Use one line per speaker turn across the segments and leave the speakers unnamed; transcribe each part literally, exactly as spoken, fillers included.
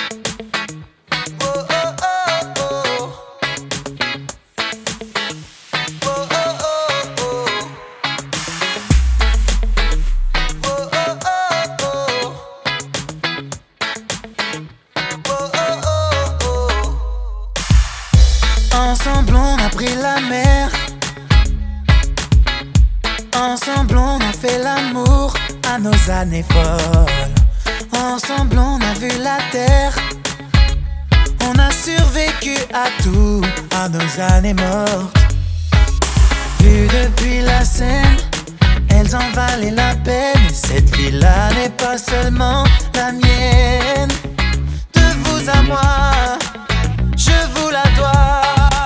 Ensemble on a pris la mer. Ensemble on a fait l'amour à nos années folles. Ensemble on a vu la terre. On a survécu à tout, à nos années mortes. Vu depuis la scène, elles en valaient la peine. Et cette vie-là n'est pas seulement la mienne. De vous à moi, je vous la dois.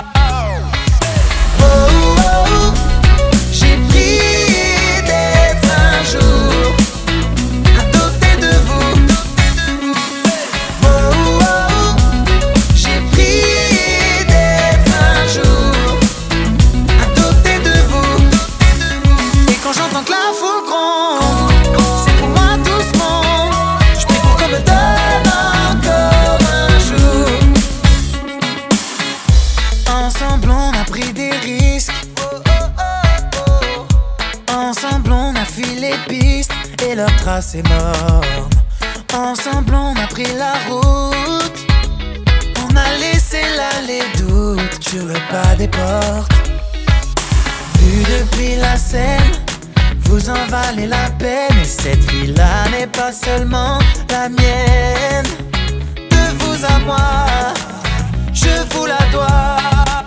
Ensemble on a pris des risques. Ensemble on a fui les pistes et leur trace est morne. Ensemble on a pris la route. On a laissé là les doutes sur le pas des portes. Vu depuis la scène, vous en valez la peine. Et cette vie-là n'est pas seulement la mienne. De vous à moi, je vous la dois.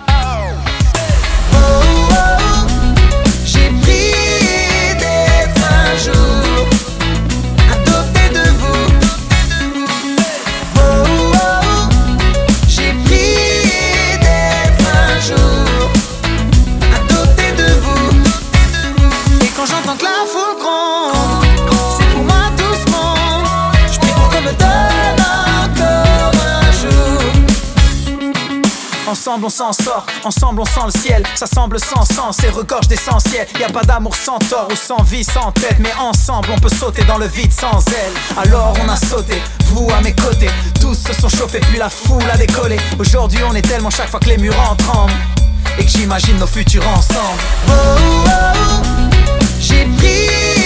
Ensemble on s'en sort, ensemble on sent le ciel. Ça semble sans sens et regorge d'essentiel. Y'a pas d'amour sans tort ou sans vie, sans tête. Mais ensemble on peut sauter dans le vide sans aile. Alors on a sauté, vous à mes côtés. Tous se sont chauffés puis la foule a décollé. Aujourd'hui on est tellement chaque fois que les murs en tremblent. Et que j'imagine nos futurs ensemble. Oh, oh, oh, j'ai pris